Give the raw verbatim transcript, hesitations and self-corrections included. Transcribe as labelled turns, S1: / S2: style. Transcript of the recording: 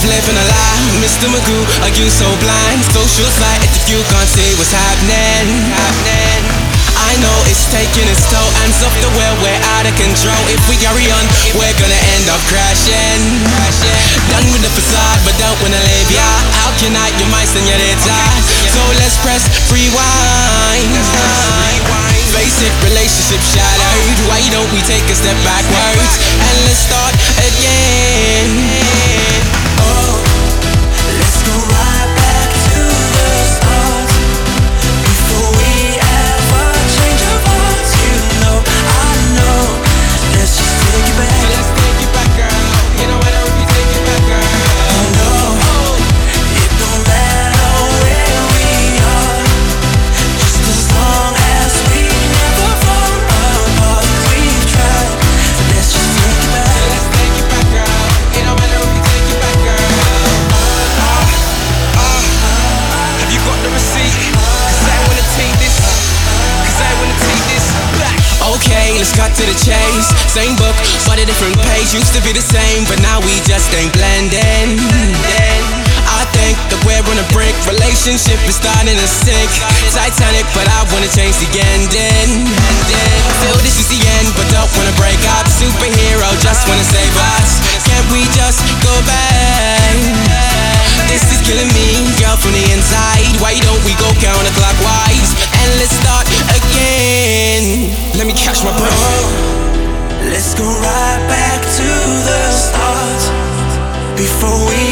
S1: living a lie, Mister Magoo, are you so blind? Social sight if you can't see what's happening, happening. I know it's taking its toll, hands off the wheel, we're out of control. If we carry on, we're gonna end up crashing, crashing. Done with the facade, but don't wanna live, yeah. How can I, your mind, señorita? So let's press rewind. Basic relationship shattered. Why don't we take a step backwards and let's start again?
S2: Oh, let's go right back to the start. Before we ever change our hearts, you know, I know. Let's just take it back.
S1: Let's take it back, girl. You know why don't we take it back, girl?
S2: Oh no, it don't matter where we are, just as long as we never fall apart. We've tried. Let's just take it back.
S1: Let's take it back, girl. You know why don't we take it back, girl? Ah, ah, have you got the receipt? Cause I wanna take this. Cause I wanna take this back. Okay, let's cut to the chase. Same book, but a different page. Used to be the same, but now we just ain't blending. I think that we're on a brink. Relationship is starting to sink. Titanic, but I wanna change the ending. Feel this is the end, but don't wanna break up. Superhero, just wanna save us. Can't we just go back? This is killing me, girl, from the inside. Why don't we go counterclockwise and let's start again? Let me catch my breath.
S2: Let's go right back to the start. Before we